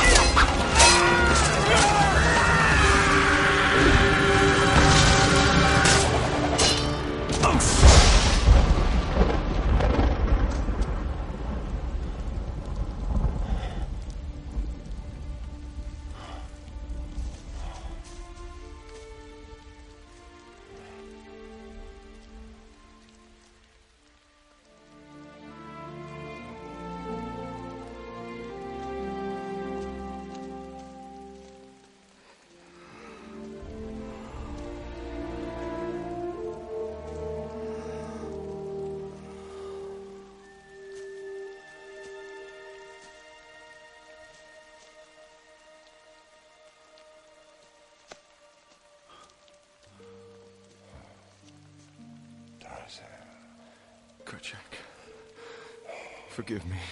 Kerchak, forgive me.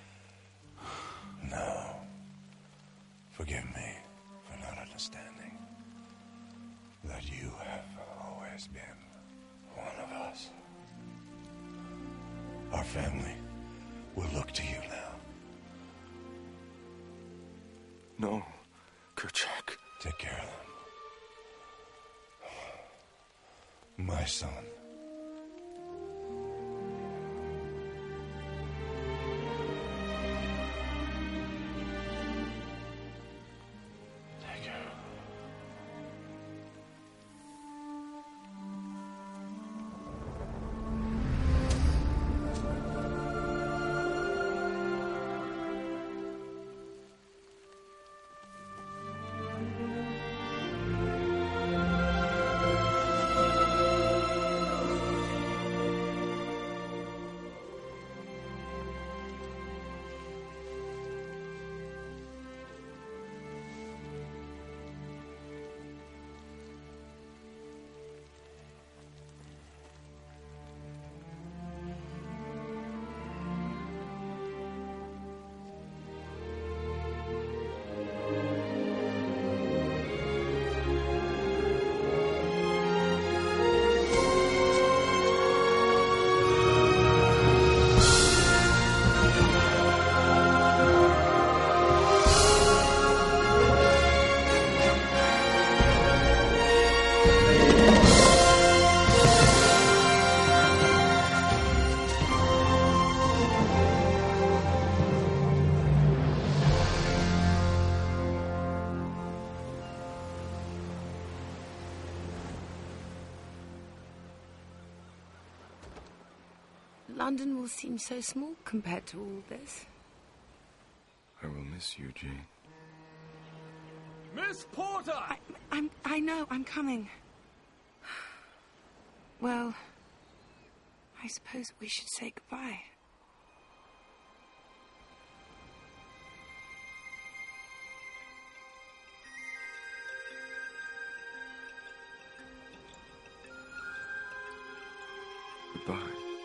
No. Forgive me for not understanding that you have always been one of us. Our family will look to you now. No, Kerchak. Take care of them. My son. London will seem so small compared to all this. I will miss you, Jane. Miss Porter! I know, I'm coming. Well, I suppose we should say goodbye. Goodbye.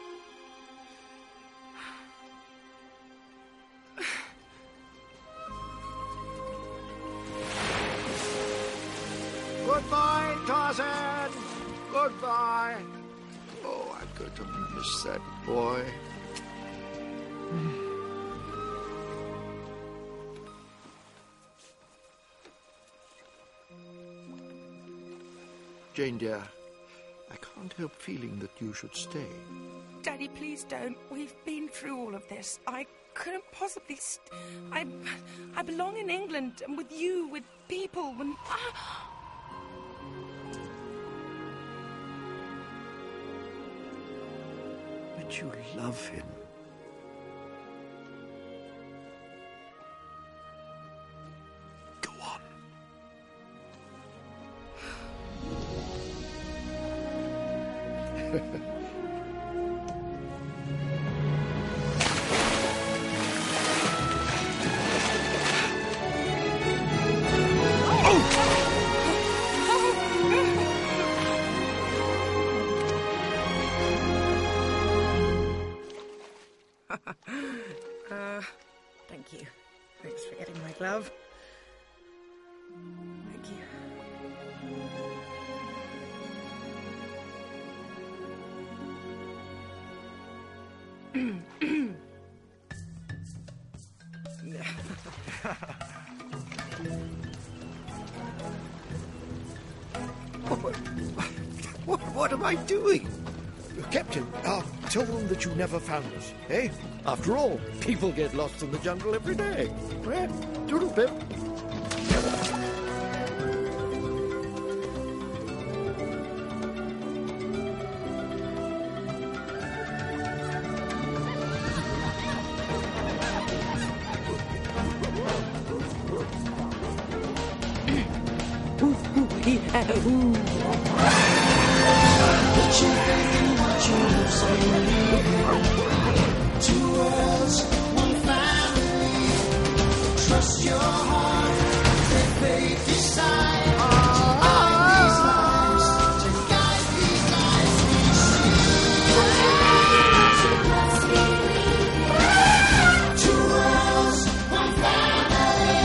Goodbye, Tarzan. Goodbye. Oh, I'm going to miss that boy. Jane, dear, I can't help feeling that you should stay. Daddy, please don't. We've been through all of this. I couldn't possibly... I belong in England, and with you, with people, and... But you love him. Go on. Thank you. Thanks for getting my glove. Thank you. What am I doing? Captain, tell them that you never found us, eh? After all, people get lost in the jungle every day. Doodle pip. Two worlds, one family. Trust your heart, let fate decide. These lives, to guide these lives we see. Two worlds, one family.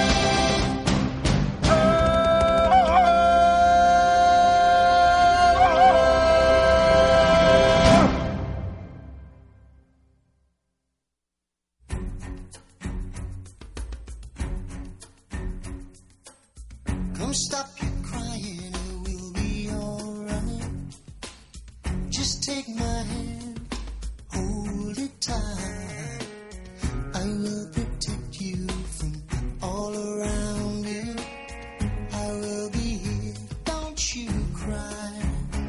Come stop your crying, it will be alright. Just take my hand, hold it tight. I will protect you from all around you. I will be here, don't you cry.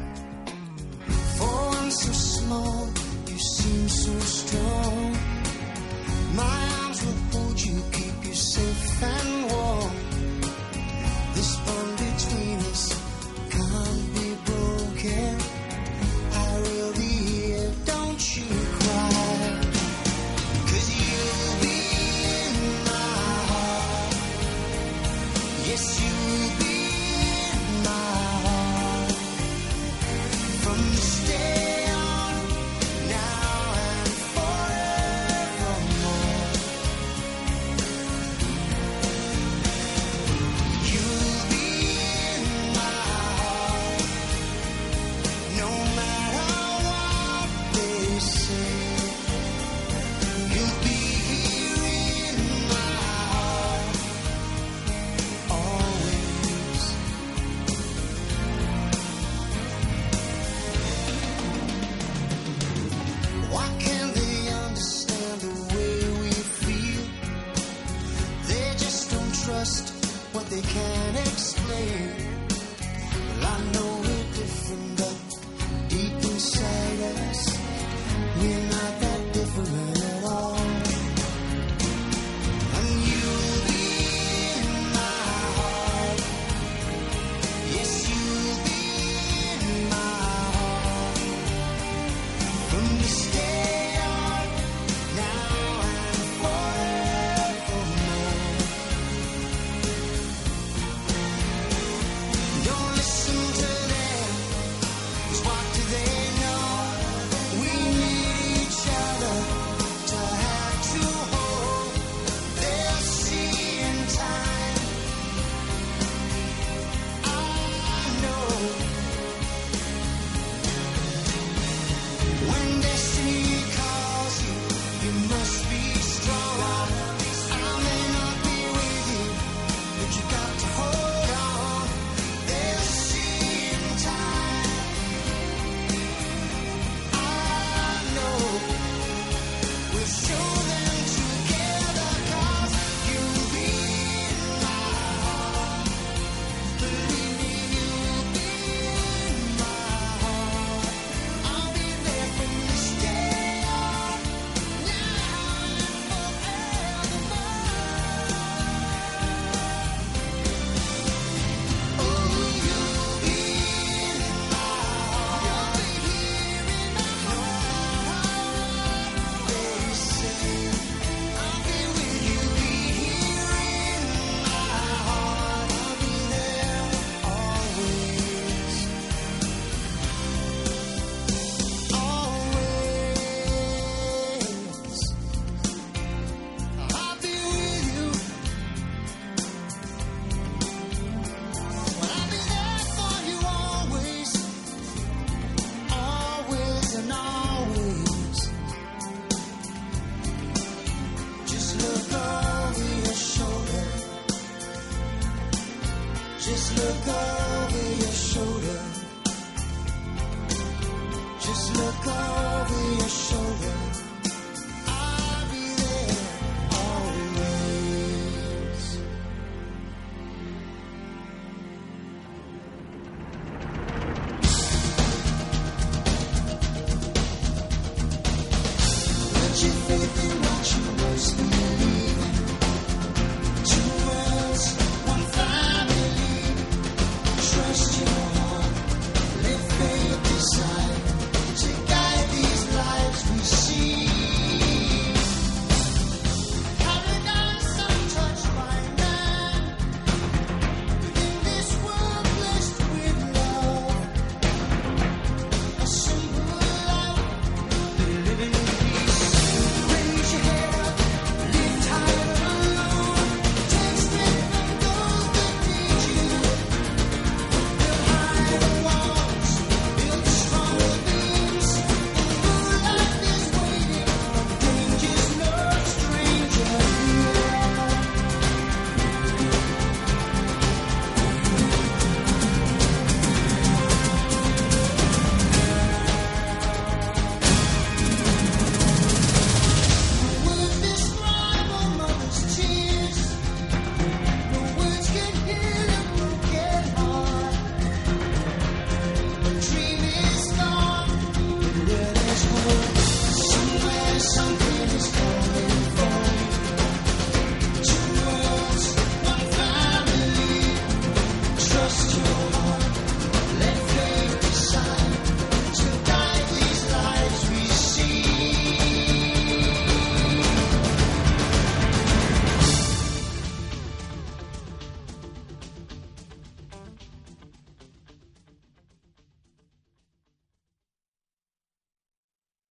For I'm so small, you seem so strong. My arms will hold you, keep you safe and warm. This bond between us can't be broken. I will be here, don't you cry. 'Cause you'll be in my heart. Yes, you'll be in my heart. From this day on, now and forevermore. You'll be in my heart, no matter what they say. You'll be here in my heart, always. Why can't they understand the way we feel? They just don't trust what they can't explain. Well, I know we're different, but deep inside us, We're not that different at all. And you'll be in my heart. Yes, you'll be in my heart. From this day on, now and forevermore. Don't listen to them, 'cause what do they know? We need each other to have to hold. They'll see in time. I know when destiny calls you, you must be strong. I may not be with you, but you got to hold on. They'll see in time. I know we'll show them together, 'cause you'll be in my heart. Believe me, you'll be in my heart. I'll be there from this day on, now and forevermore. Oh, you'll be in my heart. You'll be here in my heart. They say I'll be with you, be here in my heart. I'll be there always, always. I'll be with you. I'll be there for you always, always and always. Just look over your shoulder. Just look over your shoulder. Just look over your shoulder.